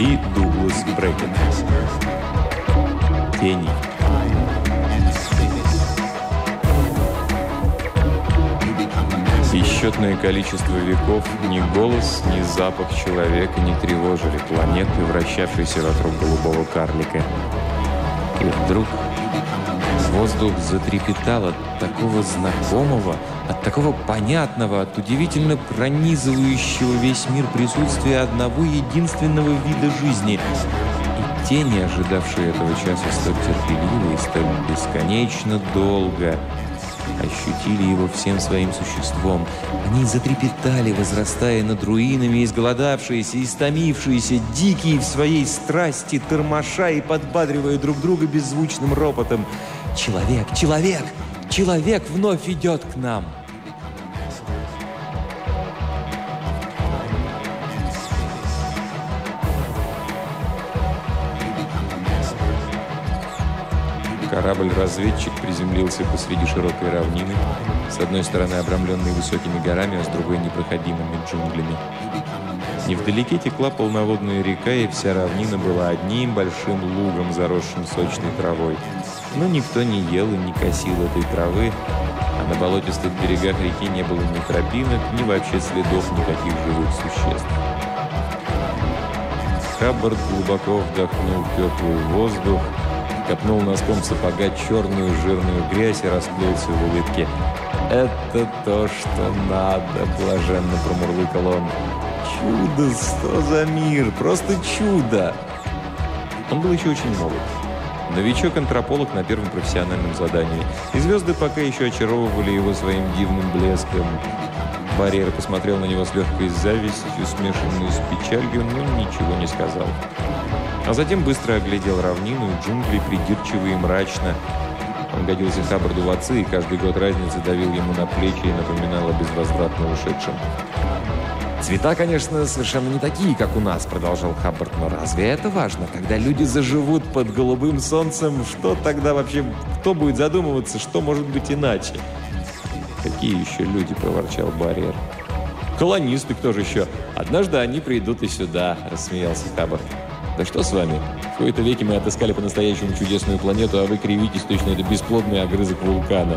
Ли Дуглас Брекет. Тени. Бесчетное количество веков ни голос, ни запах человека не тревожили планеты, вращавшейся вокруг голубого карлика. И вдруг воздух затрепетал от такого знакомого, от такого понятного, от удивительно пронизывающего весь мир присутствия одного единственного вида жизни. И тени, ожидавшие этого часа столь терпеливо и столь бесконечно долго, ощутили его всем своим существом. Они затрепетали, возрастая над руинами, изголодавшиеся, истомившиеся, дикие в своей страсти, тормоша и подбадривая друг друга беззвучным ропотом. «Человек! Человек! Человек вновь идет к нам!» Корабль-разведчик приземлился посреди широкой равнины, с одной стороны обрамленной высокими горами, а с другой непроходимыми джунглями. Невдалеке текла полноводная река, и вся равнина была одним большим лугом, заросшим сочной травой. Но никто не ел и не косил этой травы, а на болотистых берегах реки не было ни тропинок, ни вообще следов никаких живых существ. Хаббард глубоко вдохнул теплый воздух, копнул носком сапога черную жирную грязь и расплылся в улыбке. «Это то, что надо!» – блаженно промурлыкал он. «Чудо! Что за мир! Просто чудо!» Он был еще очень молод. Новичок-антрополог на первом профессиональном задании. И звезды пока еще очаровывали его своим дивным блеском. Барьер посмотрел на него с легкой завистью, смешанной с печалью, но ничего не сказал. А затем быстро оглядел равнину и джунгли придирчиво и мрачно. Он годился Хаббарду в отцы, и каждый год разницы давил ему на плечи и напоминал о безвозвратно ушедшем. «Цвета, конечно, совершенно не такие, как у нас», — продолжал Хаббард, «но разве это важно? Когда люди заживут под голубым солнцем, что тогда вообще, кто будет задумываться, что может быть иначе?» «Какие еще люди?» — проворчал Барьер. «Колонисты, кто же еще? Однажды они придут и сюда», — рассмеялся Хаббард. «Да что с вами? В кои-то веки мы отыскали по-настоящему чудесную планету, а вы кривитесь, точно это бесплодный огрызок вулкана».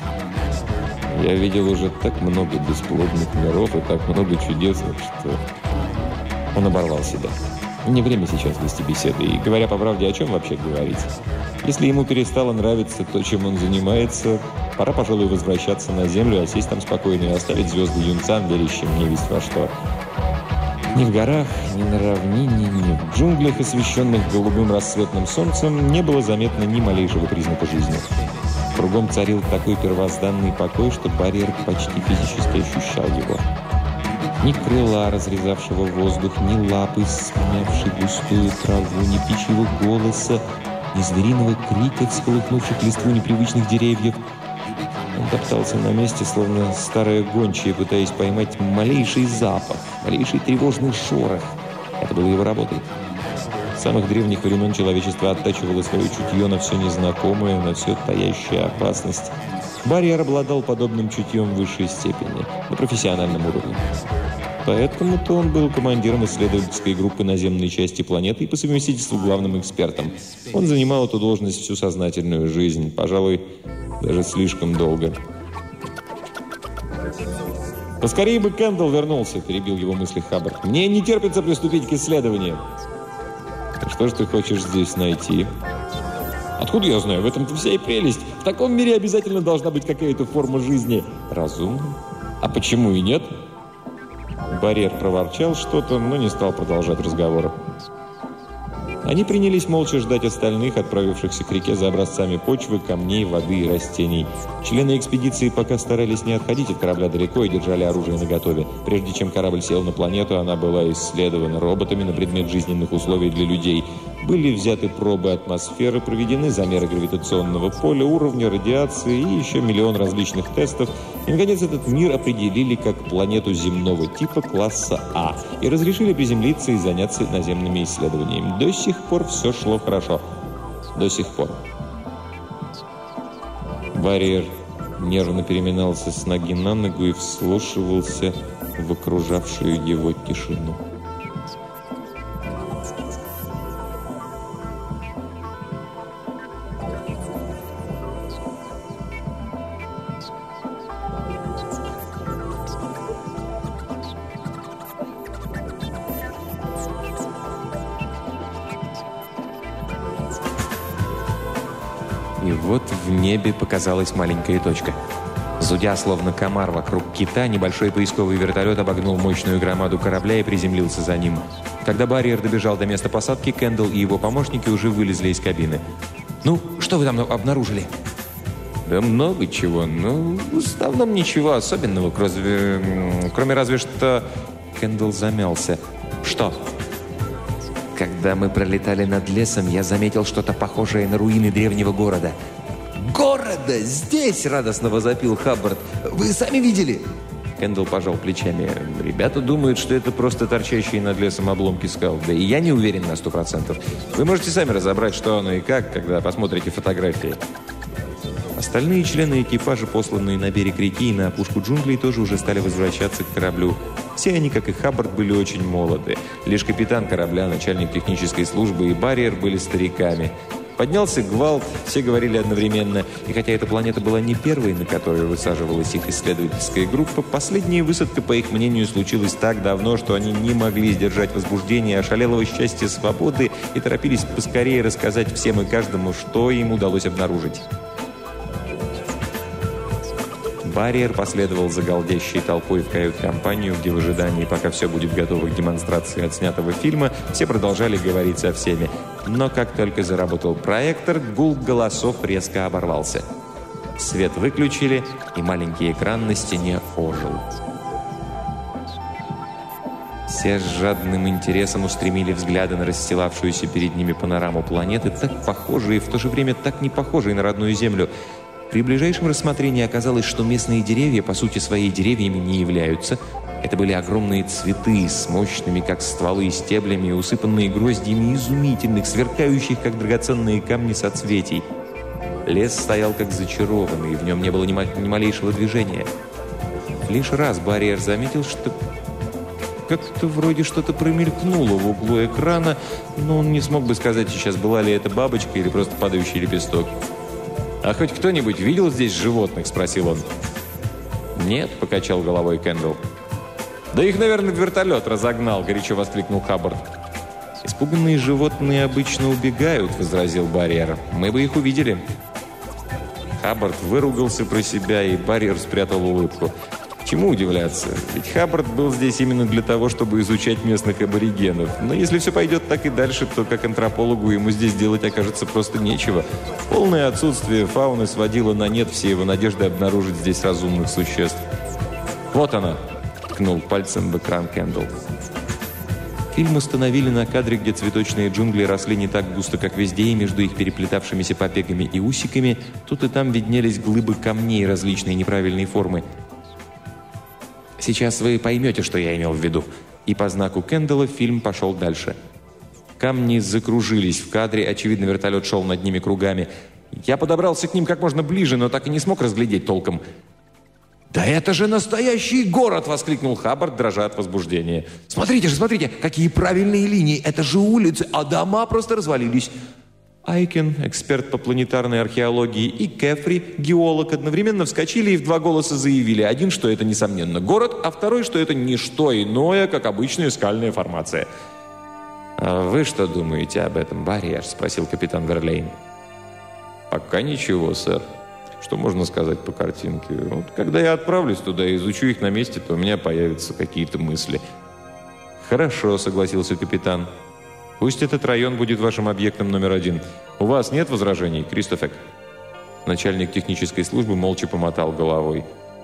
«Я видел уже так много бесплодных миров и так много чудесных, что...» Он оборвал себя. Не время сейчас вести беседы, и, говоря по правде, о чем вообще говорить? Если ему перестало нравиться то, чем он занимается, пора, пожалуй, возвращаться на Землю, а сесть там спокойно и оставить звезды юнцам, верящим не весть во что. Ни в горах, ни на равнине, ни в джунглях, освещенных голубым рассветным солнцем, не было заметно ни малейшего признака жизни. Кругом царил такой первозданный покой, что Барьер почти физически ощущал его. Ни крыла, разрезавшего воздух, ни лапы, смявшей густую траву, ни птичьего голоса, ни звериного крика, всколыхнувших листву непривычных деревьев. Он топтался на месте, словно старая гончая, пытаясь поймать малейший запах, малейший тревожный шорох. Это было его работой. С самых древних времен человечество оттачивало свое чутье на все незнакомое, на все таящая опасность. Барьер обладал подобным чутьем в высшей степени, на профессиональном уровне. Поэтому-то он был командиром исследовательской группы наземной части планеты и по совместительству главным экспертом. Он занимал эту должность всю сознательную жизнь, пожалуй, даже слишком долго. «Поскорее бы Кэндалл вернулся», — перебил его мысли Хаббард. «Мне не терпится приступить к исследованию». «Что же ты хочешь здесь найти?» «Откуда я знаю? В этом-то вся и прелесть. В таком мире обязательно должна быть какая-то форма жизни». «Разумно? А почему и нет?» Барьер проворчал что-то, но не стал продолжать разговор. Они принялись молча ждать остальных, отправившихся к реке за образцами почвы, камней, воды и растений. Члены экспедиции пока старались не отходить от корабля далеко и держали оружие наготове. Прежде чем корабль сел на планету, она была исследована роботами на предмет жизненных условий для людей. Были взяты пробы атмосферы, проведены замеры гравитационного поля, уровня радиации и еще миллион различных тестов. И, наконец, этот мир определили как планету земного типа класса А и разрешили приземлиться и заняться наземными исследованиями. До сих пор все шло хорошо. До сих пор. Барьер нервно переминался с ноги на ногу и вслушивался в окружавшую его тишину. вот в небе показалась маленькая точка. Зудя, словно комар вокруг кита, небольшой поисковый вертолет обогнул мощную громаду корабля и приземлился за ним. Когда Барриер добежал до места посадки, Кэндалл и его помощники уже вылезли из кабины. «Ну, что вы там обнаружили?» «Да много чего. Ну, в основном ничего особенного, кроме разве что...» Кэндалл замялся. «Что?» «Когда мы пролетали над лесом, я заметил что-то похожее на руины древнего города». «Города! Здесь!» — радостно возопил Хаббард. «Вы сами видели?» Кэндалл пожал плечами. «Ребята думают, что это просто торчащие над лесом обломки скал. Да и я не уверен на 100%. Вы можете сами разобрать, что оно и как, когда посмотрите фотографии». Остальные члены экипажа, посланные на берег реки и на опушку джунглей, тоже уже стали возвращаться к кораблю. Все они, как и Хаббард, были очень молоды. Лишь капитан корабля, начальник технической службы и Барриер были стариками. Поднялся гвалт, все говорили одновременно. И хотя эта планета была не первой, на которой высаживалась их исследовательская группа, последняя высадка, по их мнению, случилась так давно, что они не могли сдержать возбуждение, ошалелого счастья свободы и торопились поскорее рассказать всем и каждому, что им удалось обнаружить. Барриер последовал за галдящей толпой в кают-компанию, где в ожидании, пока все будет готово к демонстрации отснятого фильма, все продолжали говорить со всеми. Но как только заработал проектор, гул голосов резко оборвался. Свет выключили, и маленький экран на стене ожил. Все с жадным интересом устремили взгляды на расстилавшуюся перед ними панораму планеты, так похожей и в то же время так не похожей на родную Землю. При ближайшем рассмотрении оказалось, что местные деревья, по сути своей, деревьями не являются. Это были огромные цветы с мощными, как стволы, стеблями, усыпанные гроздьями изумительных, сверкающих, как драгоценные камни, соцветий. Лес стоял как зачарованный, в нем не было ни малейшего движения. Лишь раз Барриер заметил, что как-то вроде что-то промелькнуло в углу экрана, но он не смог бы сказать сейчас, была ли это бабочка или просто падающий лепесток. «А хоть кто-нибудь видел здесь животных?» – спросил он. «Нет», – покачал головой Кэндалл. «Да их, наверное, вертолет разогнал», – горячо воскликнул Хаббард. «Испуганные животные обычно убегают», – возразил Барриер. «Мы бы их увидели». Хаббард выругался про себя, и Барриер спрятал улыбку. Чему удивляться? Ведь Хаббард был здесь именно для того, чтобы изучать местных аборигенов. Но если все пойдет так и дальше, то как антропологу ему здесь делать окажется просто нечего. Полное отсутствие фауны сводило на нет все его надежды обнаружить здесь разумных существ. «Вот она!» – ткнул пальцем в экран Кэндалл. Фильм установили на кадре, где цветочные джунгли росли не так густо, как везде, и между их переплетавшимися побегами и усиками тут и там виднелись глыбы камней различной неправильной формы. «Сейчас вы поймете, что я имел в виду». И по знаку Кэндалла фильм пошел дальше. Камни закружились в кадре, очевидно, вертолет шел над ними кругами. Я подобрался к ним как можно ближе, но так и не смог разглядеть толком. «Да это же настоящий город!» — воскликнул Хаббард, дрожа от возбуждения. «Смотрите же, смотрите, какие правильные линии! Это же улицы, а дома просто развалились!» Айкен, эксперт по планетарной археологии, и Кефри, геолог, одновременно вскочили и в два голоса заявили. Один, что это, несомненно, город, а второй, что это не что иное, как обычная скальная формация. «А вы что думаете об этом, Барриер?» – спросил капитан Верлейн. «Пока ничего, сэр. Что можно сказать по картинке? Вот, когда я отправлюсь туда и изучу их на месте, то у меня появятся какие-то мысли». «Хорошо», – согласился капитан. «Пусть этот район будет вашим объектом номер 1. У вас нет возражений, Кристофер?» Начальник технической службы молча помотал головой.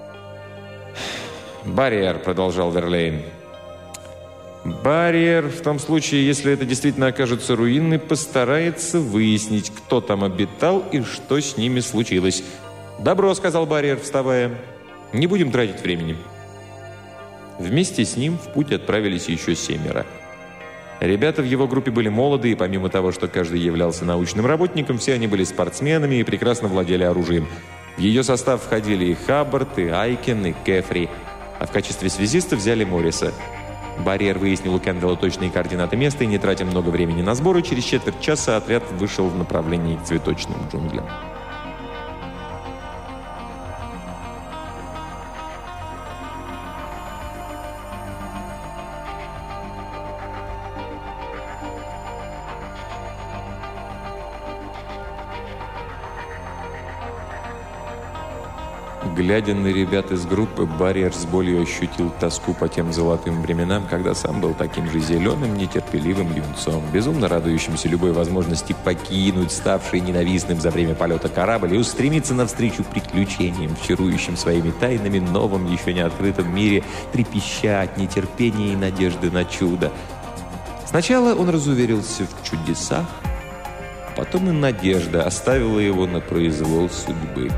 «Барриер», — продолжал Верлейн. «Барриер, в том случае, если это действительно окажутся руины, постарается выяснить, кто там обитал и что с ними случилось». «Добро», — сказал Барриер, вставая. «Не будем тратить времени». Вместе с ним в путь отправились еще 7. Ребята в его группе были молоды, и помимо того, что каждый являлся научным работником, все они были спортсменами и прекрасно владели оружием. В ее состав входили и Хаббард, и Айкен, и Кефри, а в качестве связиста взяли Морриса. Барриер выяснил у Кэндалла точные координаты места, и, не тратя много времени на сборы, через четверть часа отряд вышел в направлении к цветочным джунглям. Глядя на ребят из группы, Барриер с болью ощутил тоску по тем золотым временам, когда сам был таким же зеленым, нетерпеливым юнцом, безумно радующимся любой возможности покинуть ставший ненавистным за время полета корабль и устремиться навстречу приключениям, чарующим своими тайнами новом, еще не открытом мире, трепеща от нетерпения и надежды на чудо. Сначала он разуверился в чудесах, а потом и надежда оставила его на произвол судьбы.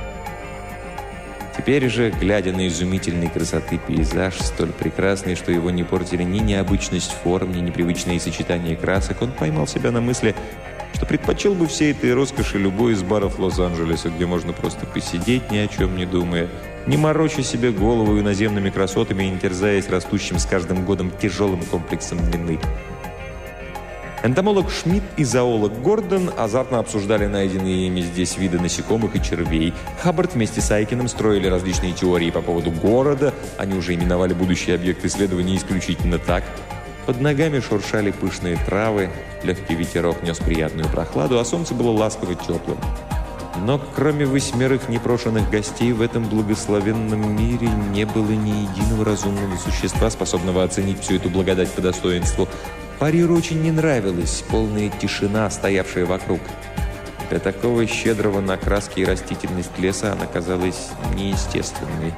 Теперь же, глядя на изумительной красоты пейзаж, столь прекрасный, что его не портили ни необычность форм, ни непривычные сочетания красок, он поймал себя на мысли, что предпочел бы всей этой роскоши любой из баров Лос-Анджелеса, где можно просто посидеть, ни о чем не думая, не мороча себе голову иноземными красотами и не терзаясь растущим с каждым годом тяжелым комплексом вины. Энтомолог Шмидт и зоолог Гордон азартно обсуждали найденные ими здесь виды насекомых и червей. Хаббард вместе с Айкиным строили различные теории по поводу города. Они уже именовали будущий объект исследования исключительно так. Под ногами шуршали пышные травы, легкий ветерок нес приятную прохладу, а солнце было ласково теплым. Но кроме 8 непрошенных гостей в этом благословенном мире не было ни единого разумного существа, способного оценить всю эту благодать по достоинству. Барриеру очень не нравилась полная тишина, стоявшая вокруг. Для такого щедрого на краски и растительность леса она казалась неестественной.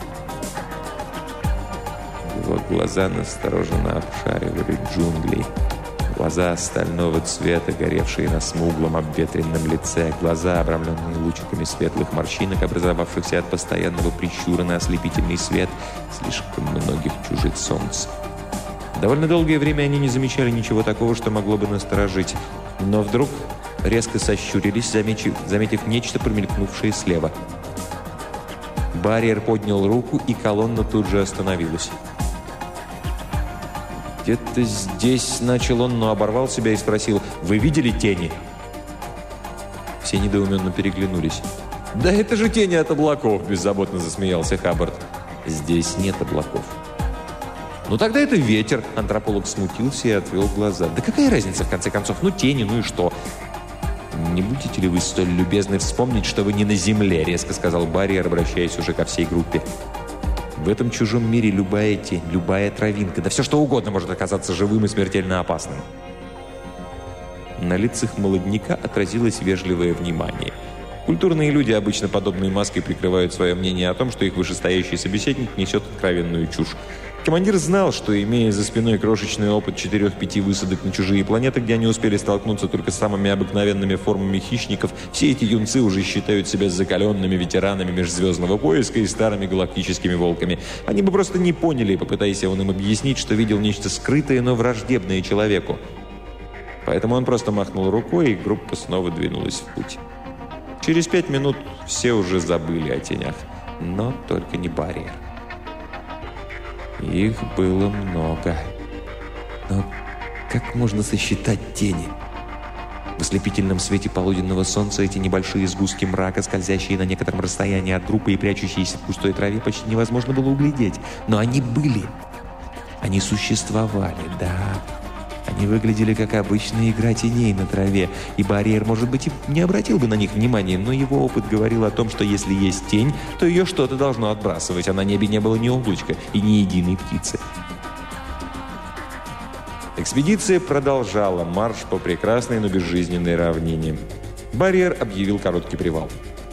Его глаза настороженно обшаривали джунгли. Глаза стального цвета, горевшие на смуглом обветренном лице, глаза, обрамленные лучиками светлых морщинок, образовавшихся от постоянного прищура на ослепительный свет слишком многих чужих солнц. Довольно долгое время они не замечали ничего такого, что могло бы насторожить. Но вдруг резко сощурились, заметив нечто, промелькнувшее слева. Барриер поднял руку, и колонна тут же остановилась. «Где-то здесь», — начал он, но оборвал себя и спросил: «Вы видели тени?» Все недоуменно переглянулись. «Да это же тени от облаков», — беззаботно засмеялся Хаббард. «Здесь нет облаков». «Ну тогда это ветер», — антрополог смутился и отвел глаза. «Да какая разница, в конце концов? Ну тени, ну и что?» «Не будете ли вы столь любезны вспомнить, что вы не на земле?» — резко сказал Барриер, обращаясь уже ко всей группе. «В этом чужом мире любая тень, любая травинка, да все что угодно может оказаться живым и смертельно опасным». На лицах молодняка отразилось вежливое внимание. Культурные люди, обычно подобной маской, прикрывают свое мнение о том, что их вышестоящий собеседник несет откровенную чушь. Командир знал, что, имея за спиной крошечный опыт 4-5 высадок на чужие планеты, где они успели столкнуться только с самыми обыкновенными формами хищников, все эти юнцы уже считают себя закаленными ветеранами межзвездного поиска и старыми галактическими волками. Они бы просто не поняли, попытаясь он им объяснить, что видел нечто скрытое, но враждебное человеку. Поэтому он просто махнул рукой, и группа снова двинулась в путь. Через 5 минут все уже забыли о тенях, но только не Барриер. Их было много. Но как можно сосчитать тени? В ослепительном свете полуденного солнца эти небольшие сгустки мрака, скользящие на некотором расстоянии от группы и прячущиеся в густой траве, почти невозможно было углядеть. Но они были. Они существовали, да. Они выглядели как обычная игра теней на траве, и Барриер, может быть, и не обратил бы на них внимания, но его опыт говорил о том, что если есть тень, то ее что-то должно отбрасывать, а на небе не было ни облачка и ни единой птицы. Экспедиция продолжала марш по прекрасной, но безжизненной равнине. Барриер объявил короткий привал.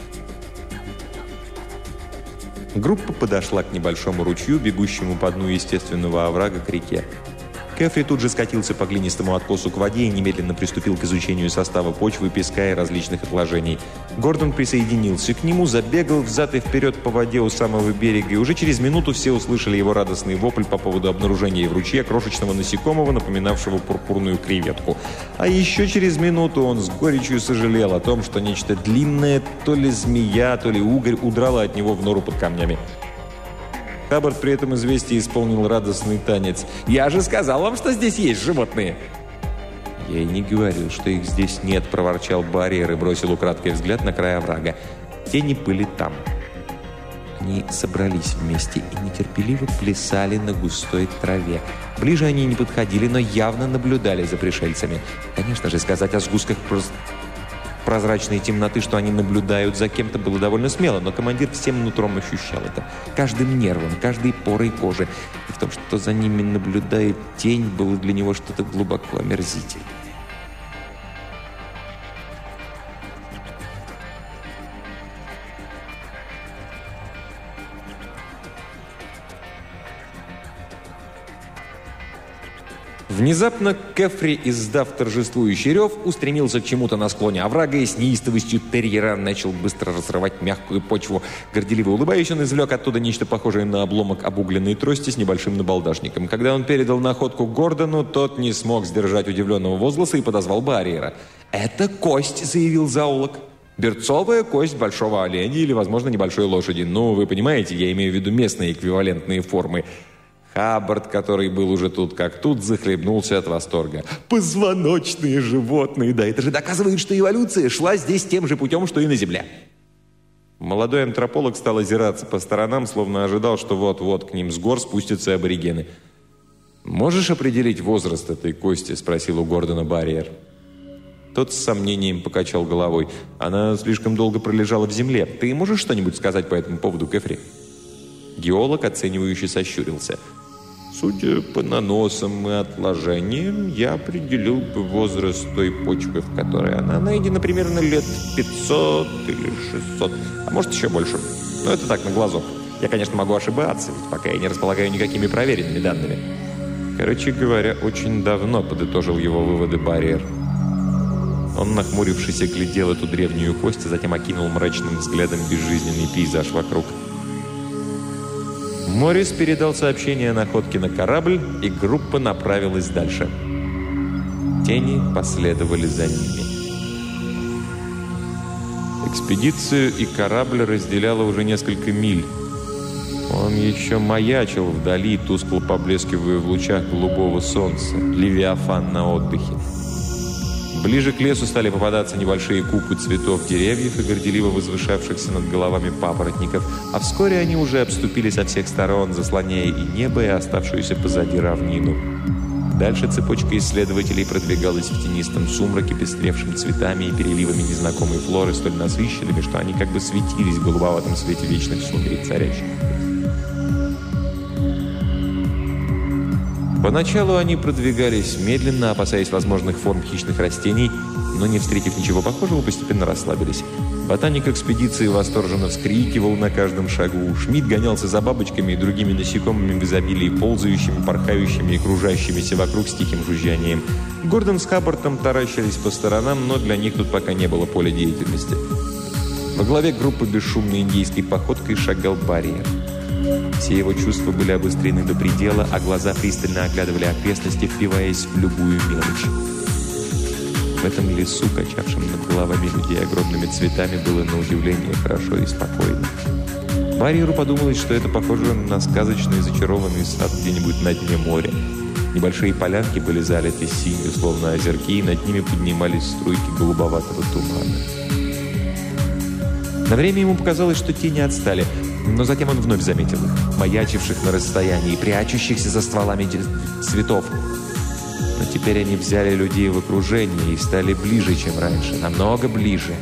Группа подошла к небольшому ручью, бегущему по дну естественного оврага к реке. Кефри тут же скатился по глинистому откосу к воде и немедленно приступил к изучению состава почвы, песка и различных отложений. Гордон присоединился к нему, забегал взад и вперед по воде у самого берега, и уже через минуту все услышали его радостный вопль по поводу обнаружения в ручье крошечного насекомого, напоминавшего пурпурную креветку. А еще через минуту он с горечью сожалел о том, что нечто длинное, то ли змея, то ли угорь, удрало от него в нору под камнями. Хаббард при этом известии исполнил радостный танец. «Я же сказал вам, что здесь есть животные!» «Я и не говорил, что их здесь нет», — проворчал Барриер и бросил украдкой взгляд на край оврага. Тени были там. Они собрались вместе и нетерпеливо плясали на густой траве. Ближе они не подходили, но явно наблюдали за пришельцами. Конечно же, сказать о сгустках просто... прозрачной темноты, что они наблюдают за кем-то, было довольно смело, но командир всем нутром ощущал это. Каждым нервом, каждой порой кожи. И в том, что за ними наблюдает тень, было для него что-то глубоко омерзительное. Внезапно Кефри, издав торжествующий рев, устремился к чему-то на склоне оврага и с неистовостью терьера начал быстро разрывать мягкую почву. Горделиво улыбаясь, он извлек оттуда нечто похожее на обломок обугленной трости с небольшим набалдашником. Когда он передал находку Гордону, тот не смог сдержать удивленного возгласа и подозвал барьера. «Это кость», — заявил зоолог. «Берцовая кость большого оленя или, возможно, небольшой лошади. Ну, вы понимаете, я имею в виду местные эквивалентные формы». Хаббард, который был уже тут как тут, захлебнулся от восторга. «Позвоночные животные! Да это же доказывает, что эволюция шла здесь тем же путем, что и на Земле!» Молодой антрополог стал озираться по сторонам, словно ожидал, что вот-вот к ним с гор спустятся аборигены. «Можешь определить возраст этой кости?» – спросил у Гордона барьер. Тот с сомнением покачал головой. «Она слишком долго пролежала в земле. Ты можешь что-нибудь сказать по этому поводу, Кефри?» Геолог оценивающе сощурился. «Судя по наносам и отложениям, я определил бы возраст той почвы, в которой она найдена, примерно лет 500 или 600, а может еще больше. Но это так, на глазок. Я, конечно, могу ошибаться, ведь пока я не располагаю никакими проверенными данными». Короче говоря, очень давно, подытожил его выводы барьер. Он, нахмурившись, оглядел эту древнюю кость, а затем окинул мрачным взглядом безжизненный пейзаж вокруг. Моррис передал сообщение о находке на корабль, и группа направилась дальше. Тени последовали за ними. Экспедицию и корабль разделяло уже несколько миль. Он еще маячил вдали, тускло поблескивая в лучах голубого солнца. Левиафан на отдыхе. Ближе к лесу стали попадаться небольшие купы цветов деревьев и горделиво возвышавшихся над головами папоротников, а вскоре они уже обступили со всех сторон, заслоняя и небо, и оставшуюся позади равнину. Дальше цепочка исследователей продвигалась в тенистом сумраке, пестревшим цветами и переливами незнакомой флоры, столь насыщенными, что они как бы светились в голубоватом свете вечных сумерек царящих. Поначалу они продвигались медленно, опасаясь возможных форм хищных растений, но, не встретив ничего похожего, постепенно расслабились. Ботаник экспедиции восторженно вскрикивал на каждом шагу. Шмидт гонялся за бабочками и другими насекомыми в изобилии, ползающими, порхающими и кружащимися вокруг с тихим жужжанием. Гордон с Хаббартом таращились по сторонам, но для них тут пока не было поля деятельности. Во главе группы бесшумной индейской походкой шагал барьер. Все его чувства были обострены до предела, а глаза пристально оглядывали окрестности, впиваясь в любую мелочь. В этом лесу, качавшем над головами людей огромными цветами, было на удивление хорошо и спокойно. Барьеру подумалось, что это похоже на сказочный зачарованный сад где-нибудь на дне моря. Небольшие полянки были залиты синью, словно озерки, и над ними поднимались струйки голубоватого тумана. На время ему показалось, что тени отстали, но затем он вновь заметил их, маячивших на расстоянии, прячущихся за стволами цветов. Но теперь они взяли людей в окружение и стали ближе, чем раньше, намного ближе.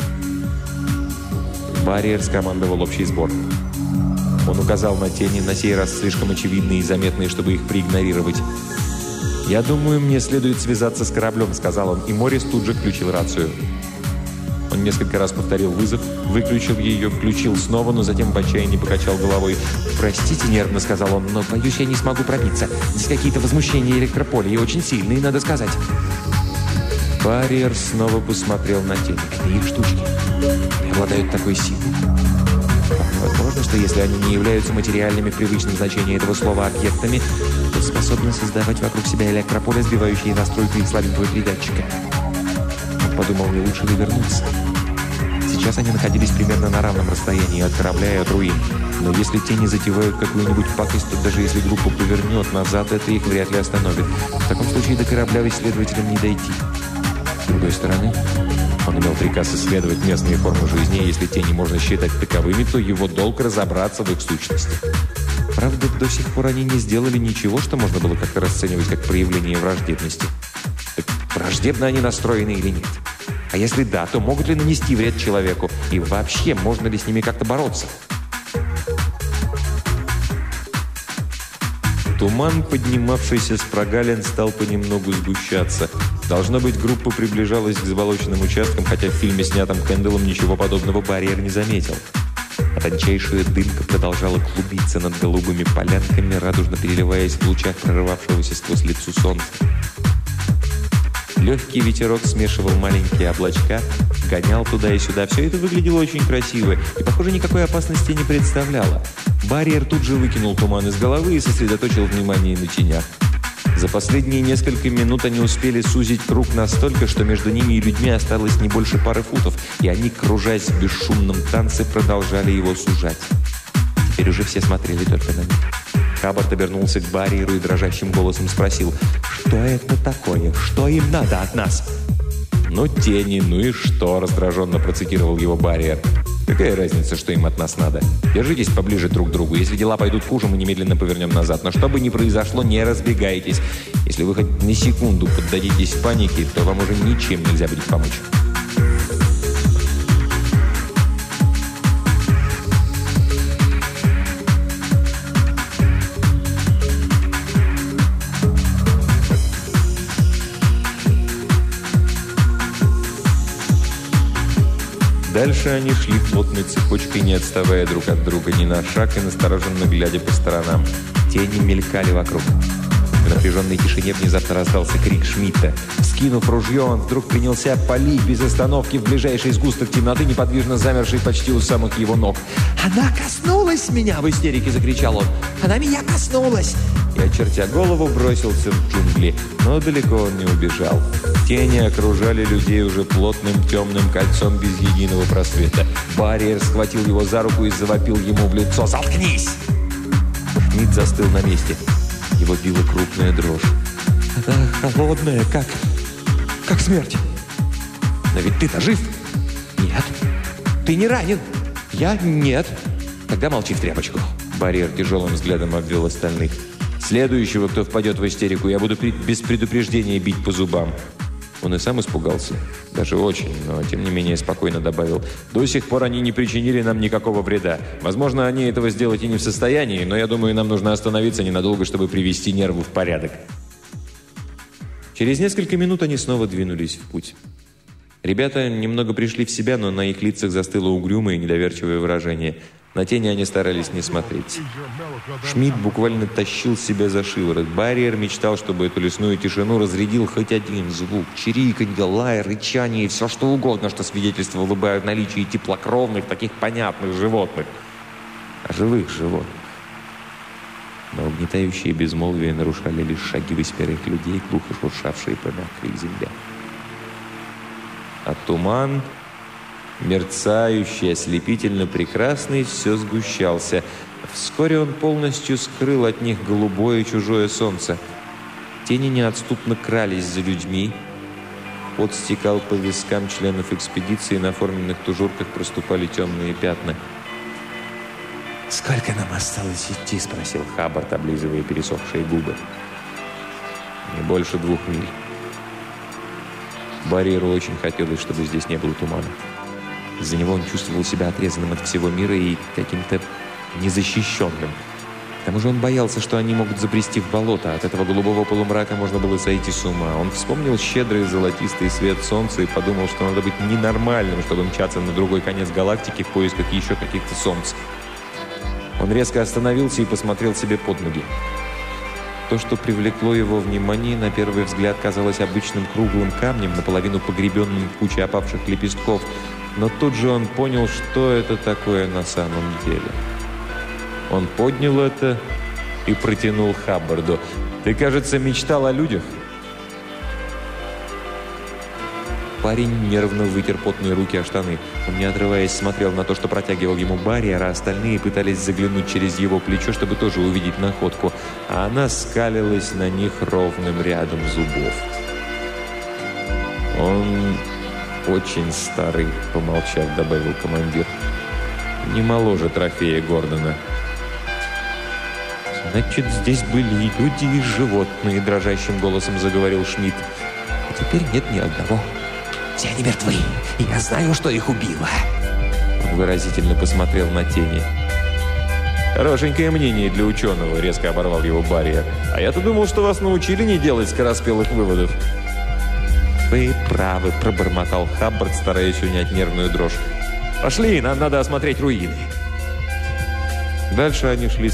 Барьер скомандовал общий сбор. Он указал на тени, на сей раз слишком очевидные и заметные, чтобы их проигнорировать. «Я думаю, мне следует связаться с кораблем», — сказал он, и Моррис тут же включил рацию. Он несколько раз повторил вызов, выключил ее, включил снова, но затем в отчаянии покачал головой. «Простите, нервно», — сказал он, — «но, боюсь, я не смогу пробиться. Здесь какие-то возмущения электрополя, и очень сильные, надо сказать». Барьер снова посмотрел на тени. «Это их штучки. Они обладают такой силой. Возможно, что если они не являются материальными в привычном значении этого слова объектами, то способны создавать вокруг себя электрополе, сбивающие настройку их слабенького передатчика». Он подумал, не лучше ли вернуться. Сейчас они находились примерно на равном расстоянии от корабля и от руин. Но если тени затевают какую-нибудь пакость, то даже если группа повернет назад, это их вряд ли остановит. В таком случае до корабля исследователям не дойти. С другой стороны, он имел приказ исследовать местные формы жизни, и если тени можно считать таковыми, то его долг разобраться в их сущности. Правда, до сих пор они не сделали ничего, что можно было как-то расценивать как проявление враждебности. Так враждебно они настроены или нет? А если да, то могут ли нанести вред человеку? И вообще, можно ли с ними как-то бороться? Туман, поднимавшийся с прогалин, стал понемногу сгущаться. Должно быть, группа приближалась к заболоченным участкам, хотя в фильме, снятом Кэнделом, ничего подобного барьер не заметил. А тончайшая дымка продолжала клубиться над голубыми полянками, радужно переливаясь в лучах прорывавшегося сквозь лицо солнца. Легкий ветерок смешивал маленькие облачка, гонял туда и сюда. Все это выглядело очень красиво и, похоже, никакой опасности не представляло. Барьер тут же выкинул туман из головы и сосредоточил внимание на тенях. За последние несколько минут они успели сузить круг настолько, что между ними и людьми осталось не больше пары футов, и они, кружась в бесшумном танце, продолжали его сужать. Теперь уже все смотрели только на них. Хаббард обернулся к барьеру и дрожащим голосом спросил: «Что это такое? Что им надо от нас?» «Ну, тени, ну и что?» – раздраженно процитировал его барьер. «Какая разница, что им от нас надо? Держитесь поближе друг к другу. Если дела пойдут хуже, мы немедленно повернем назад. Но что бы ни произошло, не разбегайтесь. Если вы хоть на секунду поддадитесь панике, то вам уже ничем нельзя будет помочь». Дальше они шли плотной цепочкой, не отставая друг от друга ни на шаг и настороженно глядя по сторонам. Тени мелькали вокруг. В напряженной тишине внезапно раздался крик Шмидта. Вскинув ружье, он вдруг принялся палить без остановки в ближайший сгусток темноты, неподвижно замерший почти у самых его ног. «Она коснулась меня!» — в истерике закричал он. «Она меня коснулась!» И, очертя голову, бросился в джунгли. Но далеко он не убежал. Тени окружали людей уже плотным темным кольцом без единого просвета. Барьер схватил его за руку и завопил ему в лицо: «Заткнись!» Шмидт застыл на месте. Его била крупная дрожь. «Это холодная, как смерть. Но ведь ты-то жив?» «Нет». «Ты не ранен?» «Я? Нет». «Тогда молчи в тряпочку». Барьер тяжелым взглядом обвел остальных. «Следующего, кто впадет в истерику, я буду без предупреждения бить по зубам». Он и сам испугался. Даже очень, но тем не менее спокойно добавил: «До сих пор они не причинили нам никакого вреда. Возможно, они этого сделать и не в состоянии, но я думаю, нам нужно остановиться ненадолго, чтобы привести нервы в порядок». Через несколько минут они снова двинулись в путь. Ребята немного пришли в себя, но на их лицах застыло угрюмое и недоверчивое выражение. На тени они старались не смотреть. Шмидт буквально тащил себя за шиворот. Барьер мечтал, чтобы эту лесную тишину разрядил хоть один звук. Чириканье, лай, рычание и все что угодно, что свидетельствовало бы о наличии теплокровных, таких понятных животных. А живых животных. Но угнетающее безмолвие нарушали лишь шаги восьмерых людей, глухо шуршавшие по мягкой земле. А туман, мерцающий, ослепительно прекрасный, все сгущался. Вскоре он полностью скрыл от них голубое чужое солнце. Тени неотступно крались за людьми. Пот стекал по вискам членов экспедиции, на форменных тужурках проступали темные пятна. «Сколько нам осталось идти?» — спросил Хаббард, облизывая пересохшие губы. «Не больше 2 миль». Барьеру очень хотелось, чтобы здесь не было тумана. Из-за него он чувствовал себя отрезанным от всего мира и каким-то незащищенным. К тому же он боялся, что они могут забрести в болото. От этого голубого полумрака можно было сойти с ума. Он вспомнил щедрый золотистый свет солнца и подумал, что надо быть ненормальным, чтобы мчаться на другой конец галактики в поисках еще каких-то солнц. Он резко остановился и посмотрел себе под ноги. То, что привлекло его внимание, на первый взгляд казалось обычным круглым камнем, наполовину погребенным в куче опавших лепестков. Но тут же он понял, что это такое на самом деле. Он поднял это и протянул Хаббарду. «Ты, кажется, мечтал о людях?» Парень нервно вытер потные руки о штаны. Он, не отрываясь, смотрел на то, что протягивал ему барьер, а остальные пытались заглянуть через его плечо, чтобы тоже увидеть находку. А она скалилась на них ровным рядом зубов. «Он очень старый», — помолчав, добавил командир. «Не моложе трофея Гордона». «Значит, здесь были и люди, и животные», — дрожащим голосом заговорил Шмидт. «А теперь нет ни одного. Все они мертвы, и я знаю, что их убило. Он выразительно посмотрел на тени. «Хорошенькое мнение для ученого», — резко оборвал его Барриер. «А я-то думал, что вас научили не делать скороспелых выводов». «Вы правы», — пробормотал Хаббард, стараясь унять нервную дрожь. «Пошли, нам надо осмотреть руины». Дальше они шли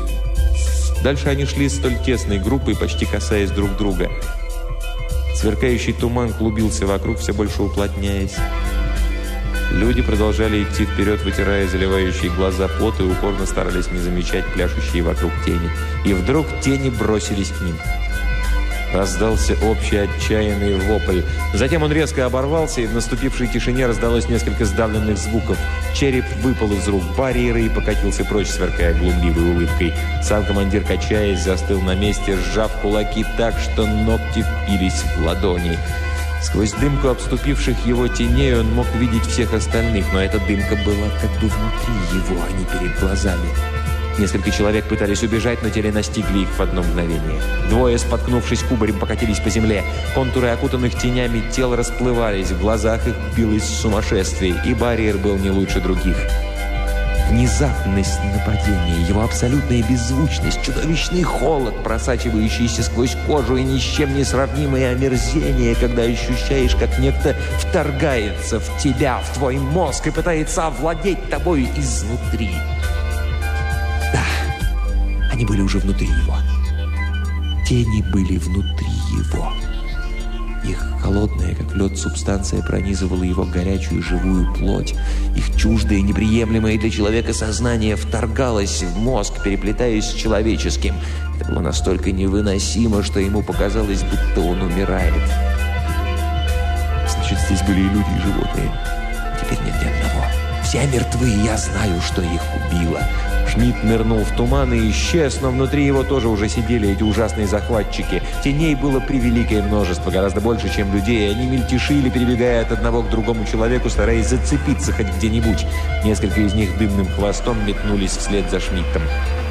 столь тесной группой, почти касаясь друг друга. Сверкающий туман клубился вокруг, все больше уплотняясь. Люди продолжали идти вперед, вытирая заливающие глаза пот, и упорно старались не замечать пляшущие вокруг тени. И вдруг тени бросились к ним. Раздался общий отчаянный вопль. Затем он резко оборвался, и в наступившей тишине раздалось несколько сдавленных звуков. Череп выпал из рук Барриера и покатился прочь, сверкая глумливой улыбкой. Сам командир, качаясь, застыл на месте, сжав кулаки так, что ногти впились в ладони. Сквозь дымку обступивших его теней он мог видеть всех остальных, но эта дымка была как бы внутри его, а не перед глазами. Несколько человек пытались убежать, но те настигли их в одно мгновение. Двое, споткнувшись кубарем, покатились по земле. Контуры окутанных тенями тел расплывались, в глазах их билось сумасшествие, и Барриер был не лучше других. Внезапность нападения, его абсолютная беззвучность, чудовищный холод, просачивающийся сквозь кожу, и ни с чем не сравнимое омерзение, когда ощущаешь, как некто вторгается в тебя, в твой мозг и пытается овладеть тобой изнутри. Да, они были уже внутри его. Тени были внутри его. Их холодная, как лед, субстанция пронизывала его горячую живую плоть. Их чуждое, неприемлемое для человека сознание вторгалось в мозг, переплетаясь с человеческим. Это было настолько невыносимо, что ему показалось, будто он умирает. Значит, здесь были и люди, и животные. Теперь нет ни одного. Все мертвы, и я знаю, что их убило. Шмидт нырнул в туман и исчез, но внутри его тоже уже сидели эти ужасные захватчики. Теней было превеликое множество, гораздо больше, чем людей, и они мельтешили, перебегая от одного к другому человеку, стараясь зацепиться хоть где-нибудь. Несколько из них дымным хвостом метнулись вслед за Шмидтом.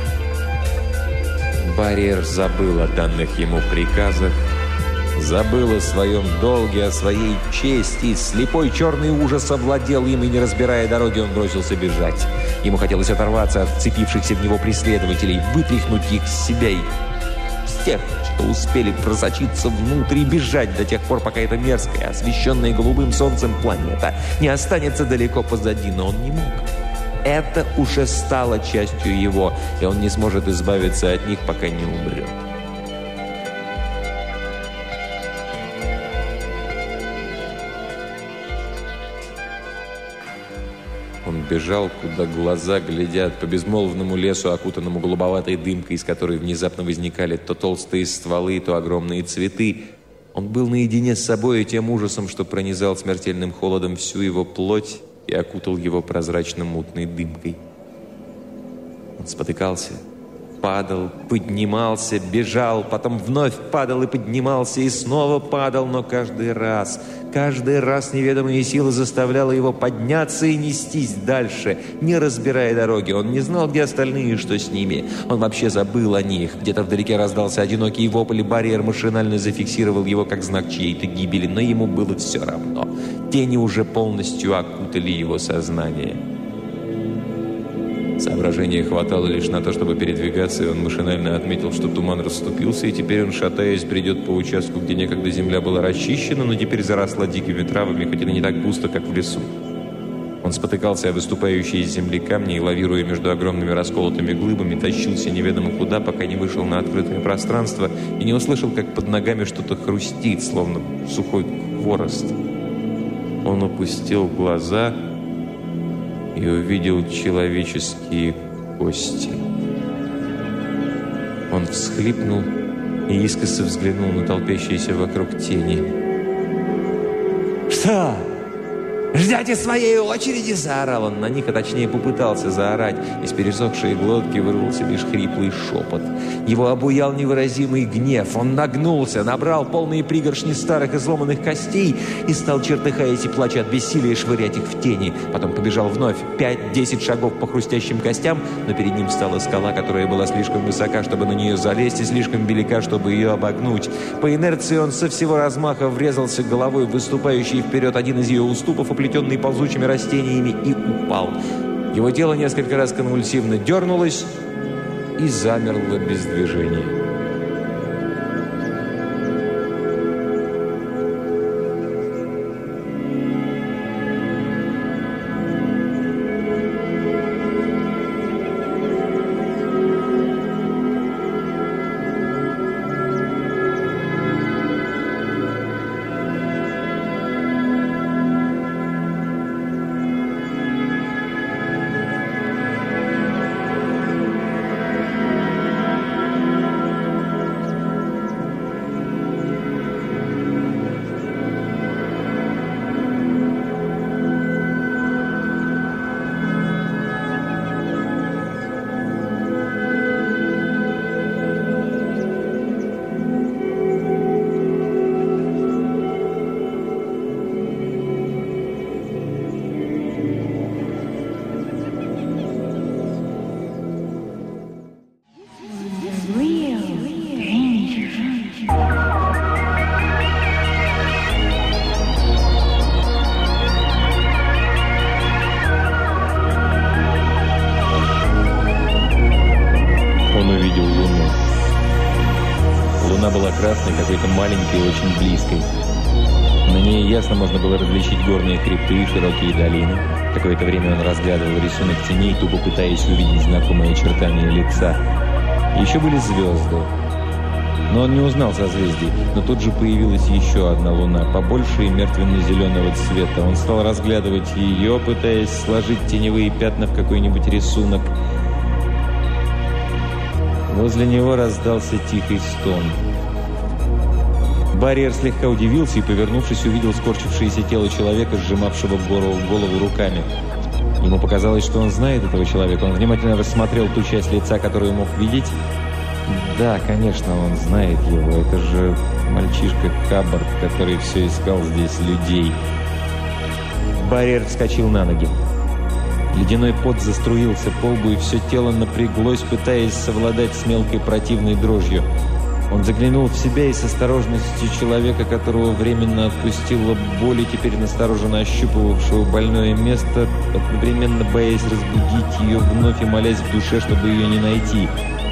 Барриер забыл о данных ему приказах, забыл о своем долге, о своей чести. Слепой черный ужас овладел им, и, не разбирая дороги, он бросился бежать. Ему хотелось оторваться от вцепившихся в него преследователей, вытряхнуть их с себя и с тех, что успели просочиться внутрь, и бежать до тех пор, пока эта мерзкая, освещенная голубым солнцем планета не останется далеко позади, но он не мог. Это уже стало частью его, и он не сможет избавиться от них, пока не умрет. Он бежал, куда глаза глядят, по безмолвному лесу, окутанному голубоватой дымкой, из которой внезапно возникали то толстые стволы, то огромные цветы. Он был наедине с собой и тем ужасом, что пронизал смертельным холодом всю его плоть и окутал его прозрачно-мутной дымкой. Он спотыкался, падал, поднимался, бежал, потом вновь падал и поднимался, и снова падал, но каждый раз неведомая сила заставляла его подняться и нестись дальше, не разбирая дороги. Он не знал, где остальные и что с ними. Он вообще забыл о них. Где-то вдалеке раздался одинокий вопль, и Барриер машинально зафиксировал его как знак чьей-то гибели, но ему было все равно. Тени уже полностью окутали его сознание. Соображения хватало лишь на то, чтобы передвигаться, и он машинально отметил, что туман расступился, и теперь он, шатаясь, бредет по участку, где некогда земля была расчищена, но теперь заросла дикими травами, хоть и не так густо, как в лесу. Он спотыкался о выступающие из земли камни и, лавируя между огромными расколотыми глыбами, тащился неведомо куда, пока не вышел на открытое пространство и не услышал, как под ногами что-то хрустит, словно сухой хворост. Он опустил глаза и увидел человеческие кости. Он всхлипнул и искоса взглянул на толпящиеся вокруг тени. «Что? «Ждете своей очереди!» – заорал он на них, а точнее попытался заорать. Из пересохшей глотки вырвался лишь хриплый шепот. Его обуял невыразимый гнев. Он нагнулся, набрал полные пригоршни старых изломанных костей и стал, чертыхаясь и плача от бессилия, швырять их в тени. Потом побежал вновь 5-10 шагов по хрустящим костям, но перед ним стала скала, которая была слишком высока, чтобы на нее залезть, и слишком велика, чтобы ее обогнуть. По инерции он со всего размаха врезался головой в выступающий вперед один из ее уступов, оплетенный ползучими растениями, и упал. Его тело несколько раз конвульсивно дернулось и замерло без движения. Какой-то маленькой и очень близкой. На ней ясно можно было различить горные хребты и широкие долины. Какое-то время он разглядывал рисунок теней, тупо пытаясь увидеть знакомые очертания лица. Еще были звезды. Но он не узнал созвездий. Но тут же появилась еще одна луна, побольше и мертвенно-зеленого цвета. Он стал разглядывать ее, пытаясь сложить теневые пятна в какой-нибудь рисунок. Возле него раздался тихий стон. Барриер слегка удивился и, повернувшись, увидел скорчившееся тело человека, сжимавшего голову руками. Ему показалось, что он знает этого человека. Он внимательно рассмотрел ту часть лица, которую мог видеть. Да, конечно, он знает его. Это же мальчишка Хаббард, который все искал здесь людей. Барриер вскочил на ноги. Ледяной пот заструился по лбу, и все тело напряглось, пытаясь совладать с мелкой противной дрожью. Он заглянул в себя и с осторожностью человека, которого временно отпустила боль, и теперь настороженно ощупывавшего больное место, одновременно боясь разбудить ее вновь и молясь в душе, чтобы ее не найти.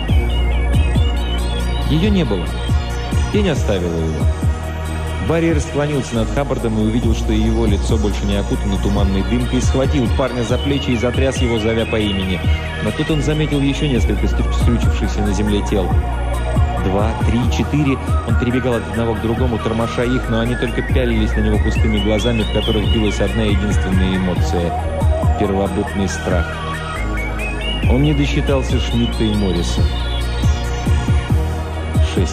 Ее не было. Тень оставила его. Барриер склонился над Хаббардом и увидел, что его лицо больше не окутано туманной дымкой, схватил парня за плечи и затряс его, зовя по имени. Но тут он заметил еще несколько скрючившихся на земле тел. 2, 3, 4. Он перебегал от одного к другому, тормоша их, но они только пялились на него пустыми глазами, в которых билась одна единственная эмоция – первобытный страх. Он не досчитался Шмидта и Морриса. 6.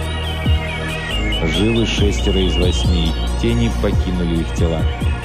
Живы 6 из 8. Тени покинули их тела.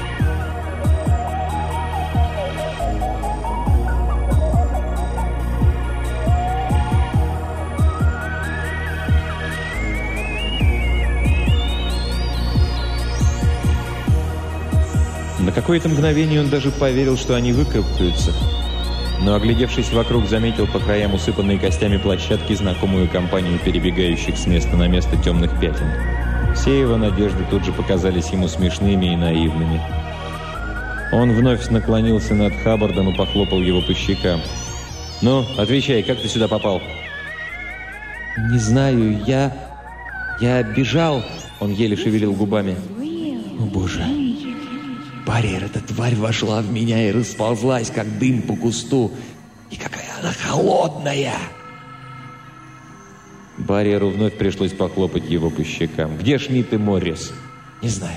На какое-то мгновение он даже поверил, что они выкарабкаются. Но, оглядевшись вокруг, заметил по краям усыпанной костями площадки знакомую компанию перебегающих с места на место темных пятен. Все его надежды тут же показались ему смешными и наивными. Он вновь наклонился над Хаббардом и похлопал его по щекам. «Ну, отвечай, как ты сюда попал?» «Не знаю, я бежал», — он еле шевелил губами. «О, Боже! Барриер, эта тварь вошла в меня и расползлась, как дым по кусту. И какая она холодная!» Барриеру вновь пришлось похлопать его по щекам. «Где Шмидт и Моррис?» «Не знаю».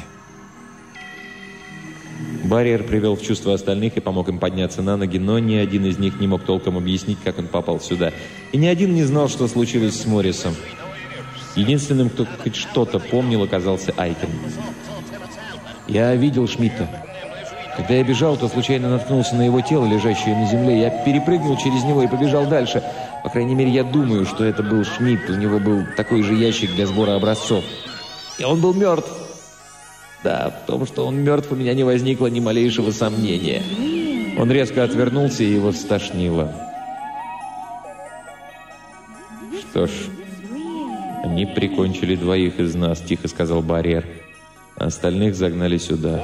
Барриер привел в чувство остальных и помог им подняться на ноги, но ни один из них не мог толком объяснить, как он попал сюда. И ни один не знал, что случилось с Моррисом. Единственным, кто хоть что-то помнил, оказался Айкен. «Я видел Шмидта. Когда я бежал, то случайно наткнулся на его тело, лежащее на земле. Я перепрыгнул через него и побежал дальше. По крайней мере, я думаю, что это был Шмидт. У него был такой же ящик для сбора образцов. И он был мертв. Да, в том, что он мертв, у меня не возникло ни малейшего сомнения. Он резко отвернулся, и его стошнило. «Что ж, они прикончили 2 из нас», — тихо сказал Барриер. «Остальных загнали сюда.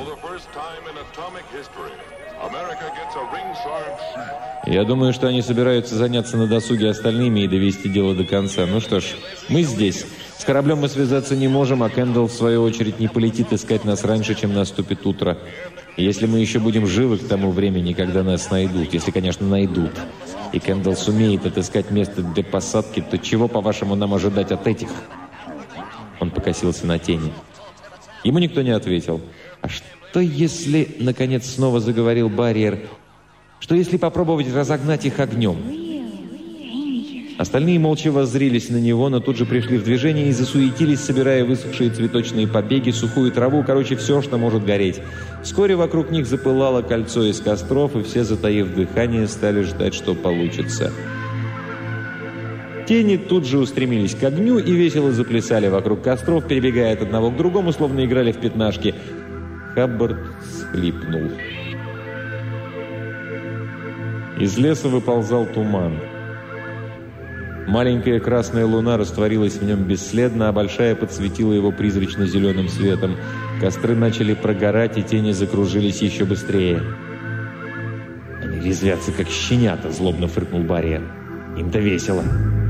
Я думаю, что они собираются заняться на досуге остальными и довести дело до конца. Ну что ж, мы здесь. С кораблем мы связаться не можем, а Кэндалл, в свою очередь, не полетит искать нас раньше, чем наступит утро. И если мы еще будем живы к тому времени, когда нас найдут, если, конечно, найдут, и Кэндалл сумеет отыскать место для посадки, то чего, по-вашему, нам ожидать от этих?» Он покосился на тени. Ему никто не ответил. «А что если...» — наконец снова заговорил Барриер. «Что если попробовать разогнать их огнем?» Остальные молча воззрились на него, но тут же пришли в движение и засуетились, собирая высохшие цветочные побеги, сухую траву, короче, все, что может гореть. Вскоре вокруг них запылало кольцо из костров, и все, затаив дыхание, стали ждать, что получится. Тени тут же устремились к огню и весело заплясали вокруг костров, перебегая от одного к другому, словно играли в пятнашки. Хаббард всхлипнул. Из леса выползал туман. Маленькая красная луна растворилась в нем бесследно, а большая подсветила его призрачно-зеленым светом. Костры начали прогорать, и тени закружились еще быстрее. «Они резвятся, как щенята», — злобно фыркнул Барриер. «Им-то весело».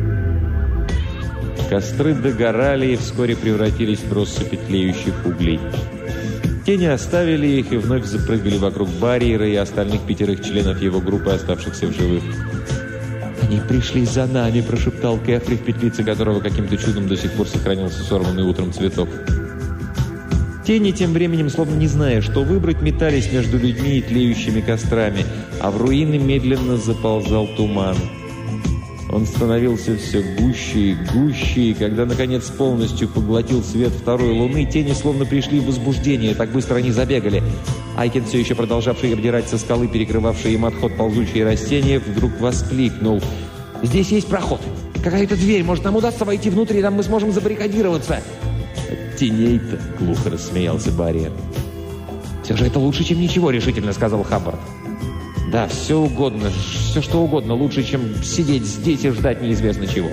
Костры догорали и вскоре превратились в россыпь тлеющих углей. Тени оставили их и вновь запрыгали вокруг Барриера и остальных 5 членов его группы, оставшихся в живых. «Они пришли за нами», — прошептал Кэфри, в петлице которого каким-то чудом до сих пор сохранился сорванный утром цветок. Тени тем временем, словно не зная, что выбрать, метались между людьми и тлеющими кострами, а в руины медленно заползал туман. Он становился все гуще и гуще, и когда, наконец, полностью поглотил свет второй луны, тени словно пришли в возбуждение, так быстро они забегали. Айкен, все еще продолжавший обдирать со скалы, перекрывавший им отход ползучие растения, вдруг воскликнул: «Здесь есть проход! Какая-то дверь! Может, нам удастся войти внутрь, и там мы сможем забаррикадироваться!» «От теней-то!» — глухо рассмеялся Барриер. «Все же это лучше, чем ничего!» — решительно сказал Хаббард. «Да, все угодно, все что угодно лучше, чем сидеть здесь и ждать неизвестно чего».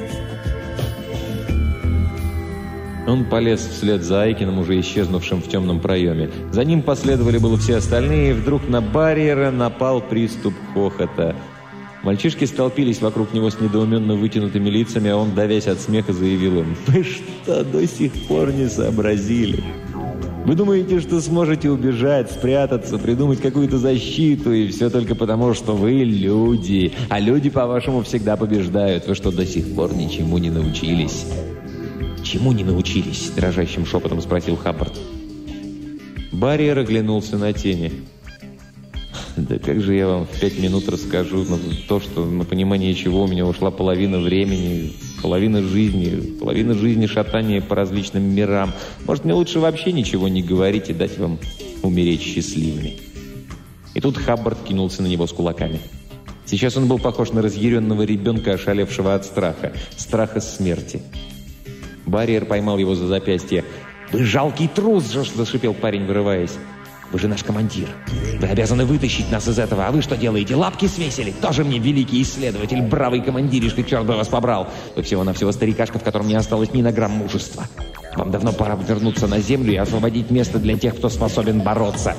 Он полез вслед за Айкином, уже исчезнувшим в темном проеме. За ним последовали было все остальные, и вдруг на Барриера напал приступ хохота. Мальчишки столпились вокруг него с недоуменно вытянутыми лицами, а он, давясь от смеха, заявил им: «Вы что, до сих пор не сообразили? Вы думаете, что сможете убежать, спрятаться, придумать какую-то защиту, и все только потому, что вы люди, а люди, по-вашему, всегда побеждают. Вы что, до сих пор ничему не научились?» «Чему не научились?» – дрожащим шепотом спросил Хаббард. Барриер оглянулся на тени. «Да как же я вам в 5 минут расскажу то, что на понимание чего у меня ушла половина времени, половина жизни шатания по различным мирам. Может, мне лучше вообще ничего не говорить и дать вам умереть счастливыми?» И тут Хаббард кинулся на него с кулаками. Сейчас он был похож на разъяренного ребенка, ошалевшего от страха смерти. Барриер поймал его за запястье. «Вы жалкий трус!» – зашипел парень, вырываясь. «Вы же наш командир. Вы обязаны вытащить нас из этого. А вы что делаете? Лапки свесили? Тоже мне великий исследователь, бравый командиришка, черт бы вас побрал. Вы всего-навсего старикашка, в котором не осталось ни на грамм мужества. Вам давно пора вернуться на землю и освободить место для тех, кто способен бороться».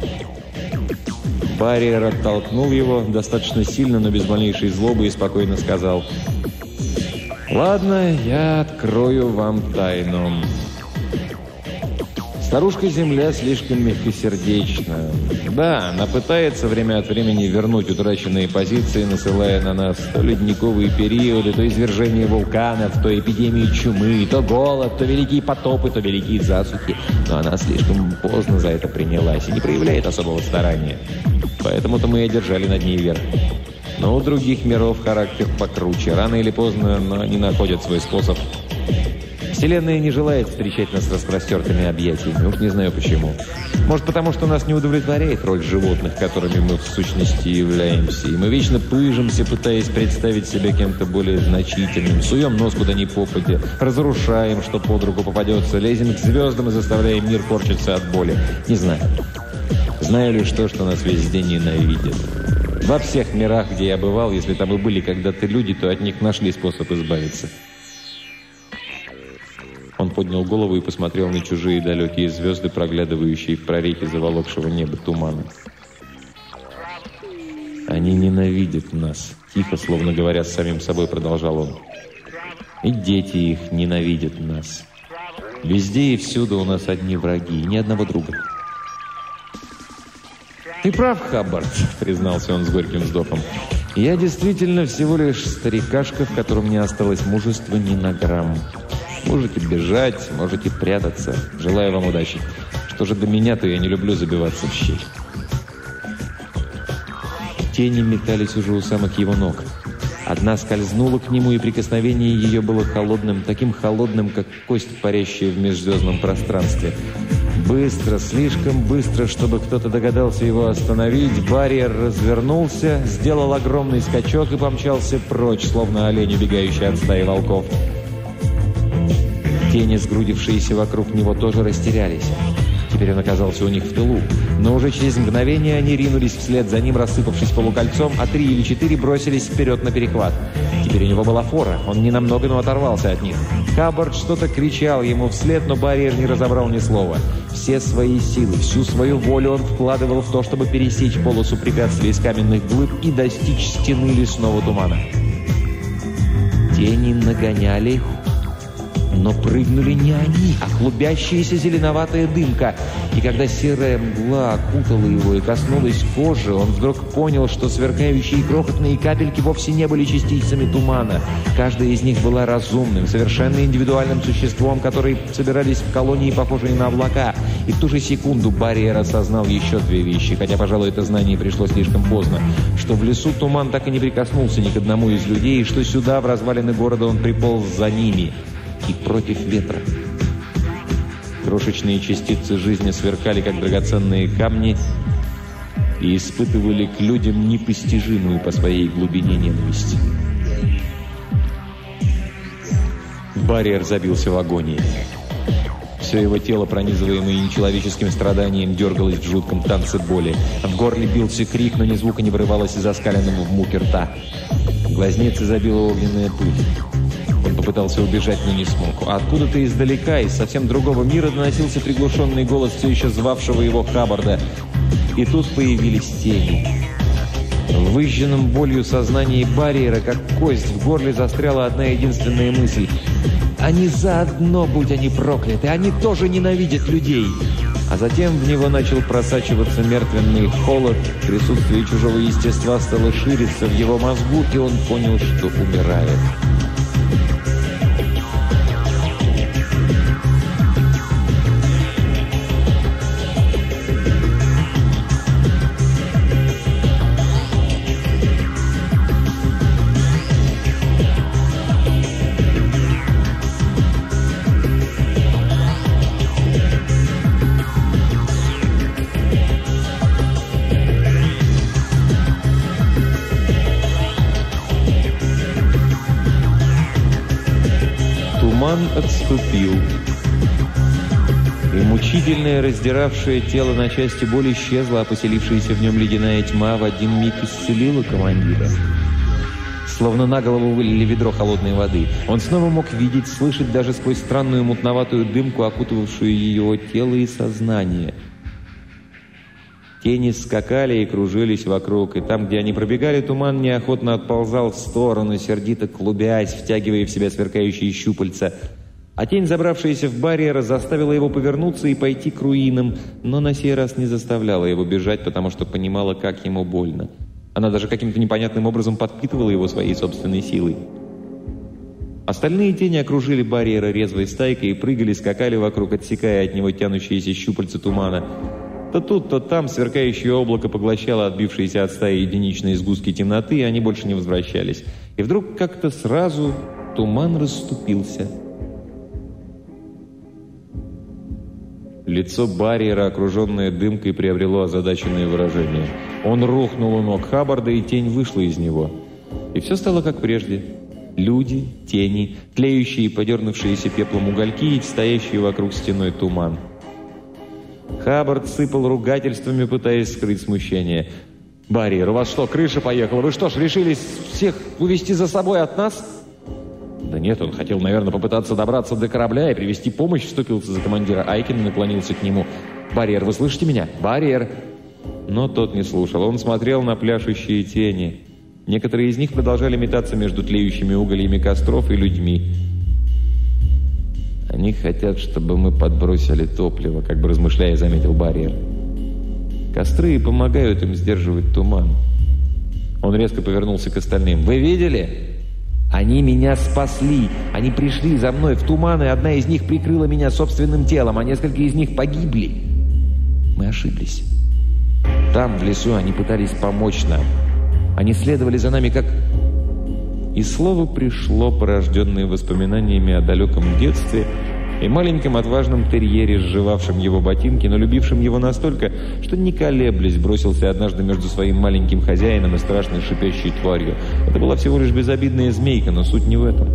Барриер оттолкнул его достаточно сильно, но без малейшей злобы, и спокойно сказал: «Ладно, я открою вам тайну. Старушка-Земля слишком мягкосердечна. Да, она пытается время от времени вернуть утраченные позиции, насылая на нас то ледниковые периоды, то извержение вулканов, то эпидемии чумы, то голод, то великие потопы, то великие засухи. Но она слишком поздно за это принялась и не проявляет особого старания. Поэтому-то мы и одержали над ней верх. Но у других миров характер покруче. Рано или поздно, но они находят свой способ». Вселенная не желает встречать нас с распростертыми объятиями. Уж не знаю почему. Может, потому что нас не удовлетворяет роль животных, которыми мы в сущности являемся. И мы вечно пыжимся, пытаясь представить себя кем-то более значительным. Суем нос куда ни попадя. Разрушаем, что под руку попадется. Лезем к звездам и заставляем мир корчиться от боли. Не знаю. Знаю лишь то, что нас везде ненавидят. Во всех мирах, где я бывал, если там и были когда-то люди, то от них нашли способ избавиться. Он поднял голову и посмотрел на чужие далекие звезды, проглядывающие в прорехи заволокшего неба тумана. «Они ненавидят нас», — тихо, словно говоря с самим собой, продолжал он. «И дети их ненавидят нас. Везде и всюду у нас одни враги, и ни одного друга». «Ты прав, Хаббард», — признался он с горьким вздохом. «Я действительно всего лишь старикашка, в котором не осталось мужества ни на грамм. Можете бежать, можете прятаться. Желаю вам удачи. Что же до меня, то я не люблю забиваться в щель». Тени метались уже у самых его ног. Одна скользнула к нему, и прикосновение ее было холодным, таким холодным, как кость, парящая в межзвездном пространстве. Быстро, слишком быстро, чтобы кто-то догадался его остановить, барьер развернулся, сделал огромный скачок и помчался прочь, словно олень, убегающий от стаи волков. Тени, сгрудившиеся вокруг него, тоже растерялись. Теперь он оказался у них в тылу. Но уже через мгновение они ринулись вслед за ним, рассыпавшись полукольцом, а 3 или 4 бросились вперед на перехват. Теперь у него была фора. Он ненамного, но оторвался от них. Хаббард что-то кричал ему вслед, но барьер не разобрал ни слова. Все свои силы, всю свою волю он вкладывал в то, чтобы пересечь полосу препятствий из каменных глыб и достичь стены лесного тумана. Тени нагоняли, но прыгнули не они, а клубящаяся зеленоватая дымка. И когда серая мгла окутала его и коснулась кожи, он вдруг понял, что сверкающие крохотные капельки вовсе не были частицами тумана. Каждая из них была разумным, совершенно индивидуальным существом, которые собирались в колонии, похожие на облака. И в ту же секунду барьер осознал еще 2 вещи, хотя, пожалуй, это знание пришло слишком поздно. Что в лесу туман так и не прикоснулся ни к одному из людей, и что сюда, в развалины города, он приполз за ними. И против ветра. Крошечные частицы жизни сверкали, как драгоценные камни, и испытывали к людям непостижимую по своей глубине ненависть. Барьер забился в агонии. Все его тело, пронизываемое нечеловеческим страданием, дергалось в жутком танце боли. В горле бился крик, но ни звука не вырывалось из оскаленного в муке рта. Глазницы забила огненная пыль. Он попытался убежать, но не смог. А откуда-то издалека, из совсем другого мира, доносился приглушенный голос все еще звавшего его Хаббарда. И тут появились тени. В выжженном болью сознании барьера, как кость, в горле застряла одна единственная мысль. «Они заодно, будь они прокляты! Они тоже ненавидят людей!» А затем в него начал просачиваться мертвенный холод, присутствие чужого естества стало шириться в его мозгу, и он понял, что умирает. Туман отступил, и мучительная, раздиравшая тело на части боль исчезла, а поселившаяся в нем ледяная тьма в один миг исцелила командира. Словно на голову вылили ведро холодной воды. Он снова мог видеть, слышать даже сквозь странную мутноватую дымку, окутывавшую его тело и сознание. Тени скакали и кружились вокруг, и там, где они пробегали, туман неохотно отползал в сторону, сердито клубясь, втягивая в себя сверкающие щупальца. А тень, забравшаяся в барьер, заставила его повернуться и пойти к руинам, но на сей раз не заставляла его бежать, потому что понимала, как ему больно. Она даже каким-то непонятным образом подпитывала его своей собственной силой. Остальные тени окружили барьера резвой стайкой и прыгали, скакали вокруг, отсекая от него тянущиеся щупальца тумана. То тут, то там сверкающее облако поглощало отбившиеся от стаи единичные сгустки темноты, и они больше не возвращались. И вдруг как-то сразу туман расступился. Лицо барьера, окруженное дымкой, приобрело озадаченное выражение. Он рухнул у ног Хаббарда, и тень вышла из него. И все стало как прежде. Люди, тени, тлеющие и подернувшиеся пеплом угольки и стоящие вокруг стеной туман. Хаббард сыпал ругательствами, пытаясь скрыть смущение. «Барьер, у вас что, крыша поехала? Вы что ж, решились всех увести за собой от нас?» «Да нет, он хотел, наверное, попытаться добраться до корабля и привести помощь», — вступился за командира Айкин и наклонился к нему. «Барьер, вы слышите меня? Барьер!» Но тот не слушал. Он смотрел на пляшущие тени. Некоторые из них продолжали метаться между тлеющими угольями костров и людьми. «Они хотят, чтобы мы подбросили топливо», — как бы размышляя, заметил барьер. «Костры помогают им сдерживать туман». Он резко повернулся к остальным. «Вы видели? Они меня спасли. Они пришли за мной в туман, и одна из них прикрыла меня собственным телом, а несколько из них погибли. Мы ошиблись. Там, в лесу, они пытались помочь нам. Они следовали за нами, как...» И слово пришло, порожденное воспоминаниями о далеком детстве и маленьком отважном терьере, сживавшем его ботинки, но любившем его настолько, что, не колеблясь, бросился однажды между своим маленьким хозяином и страшной шипящей тварью. Это была всего лишь безобидная змейка, но суть не в этом.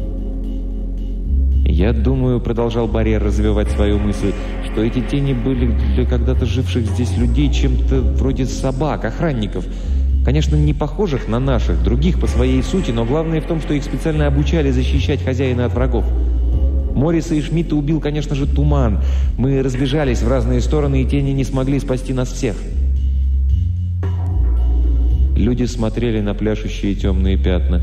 «Я думаю, — продолжал барьер развивать свою мысль, — что эти тени были для когда-то живших здесь людей чем-то вроде собак, охранников. Конечно, не похожих на наших, других по своей сути, но главное в том, что их специально обучали защищать хозяина от врагов. Морриса и Шмидта убил, конечно же, туман. Мы разбежались в разные стороны, и тени не смогли спасти нас всех». Люди смотрели на пляшущие темные пятна.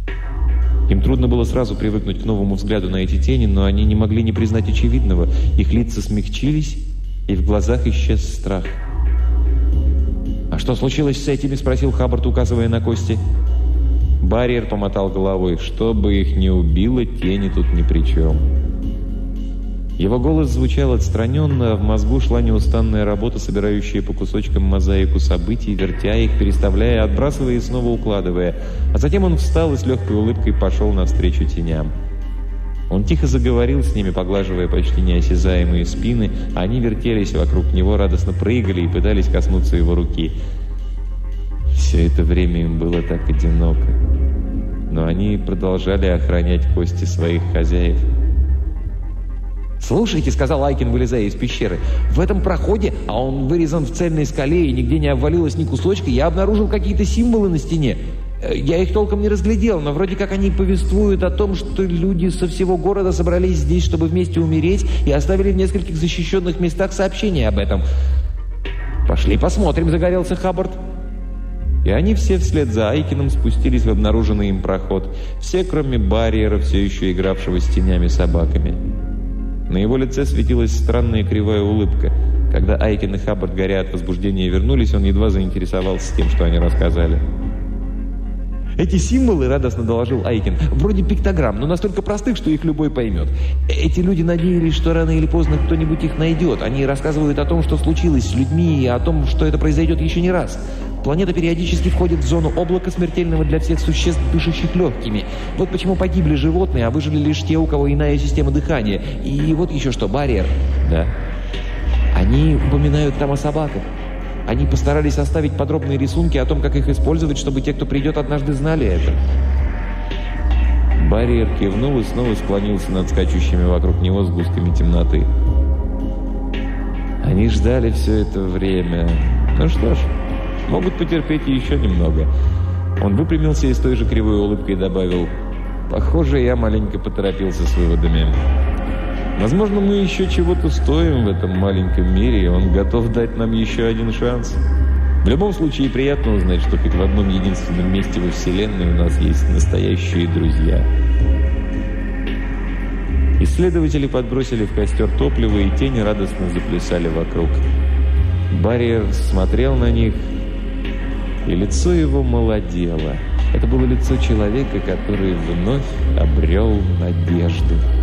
Им трудно было сразу привыкнуть к новому взгляду на эти тени, но они не могли не признать очевидного. Их лица смягчились, и в глазах исчез страх. «А что случилось с этими?» — спросил Хаббард, указывая на кости. Барьер помотал головой. «Что бы их ни убило, тени тут ни при чем». Его голос звучал отстраненно, а в мозгу шла неустанная работа, собирающая по кусочкам мозаику событий, вертя их, переставляя, отбрасывая и снова укладывая. А затем он встал и с легкой улыбкой пошел навстречу теням. Он тихо заговорил с ними, поглаживая почти неосязаемые спины, а они вертелись вокруг него, радостно прыгали и пытались коснуться его руки. Все это время им было так одиноко. Но они продолжали охранять кости своих хозяев. «Слушайте, — сказал Айкин, вылезая из пещеры, — в этом проходе, а он вырезан в цельной скале и нигде не обвалилось ни кусочка, я обнаружил какие-то символы на стене. Я их толком не разглядел, но вроде как они повествуют о том, что люди со всего города собрались здесь, чтобы вместе умереть, и оставили в нескольких защищенных местах сообщения об этом». «Пошли посмотрим», — загорелся Хаббард. И они все вслед за Айкином спустились в обнаруженный им проход. Все, кроме барьера, все еще игравшего с тенями-собаками. На его лице светилась странная кривая улыбка. Когда Айкин и Хаббард, горя от возбуждения, вернулись, он едва заинтересовался тем, что они рассказали. «Эти символы, — радостно доложил Айкин, — вроде пиктограмм, но настолько простых, что их любой поймет. Эти люди надеялись, что рано или поздно кто-нибудь их найдет. Они рассказывают о том, что случилось с людьми, и о том, что это произойдет еще не раз. Планета периодически входит в зону облака, смертельного для всех существ, дышащих легкими. Вот почему погибли животные, а выжили лишь те, у кого иная система дыхания. И вот еще что, барьер. Да. Они упоминают там о собаках. Они постарались оставить подробные рисунки о том, как их использовать, чтобы те, кто придет, однажды знали это». Барьер кивнул и снова склонился над скачущими вокруг него сгустками темноты. Они ждали все это время. Ну что ж, могут потерпеть еще немного. Он выпрямился и с той же кривой улыбкой добавил: «Похоже, я маленько поторопился с выводами. Возможно, мы еще чего-то стоим в этом маленьком мире, и он готов дать нам еще один шанс. В любом случае, приятно узнать, что хоть в одном единственном месте во Вселенной у нас есть настоящие друзья». Исследователи подбросили в костер топливо, и тени радостно заплясали вокруг. Барьер смотрел на них, и лицо его молодело. Это было лицо человека, который вновь обрел надежду.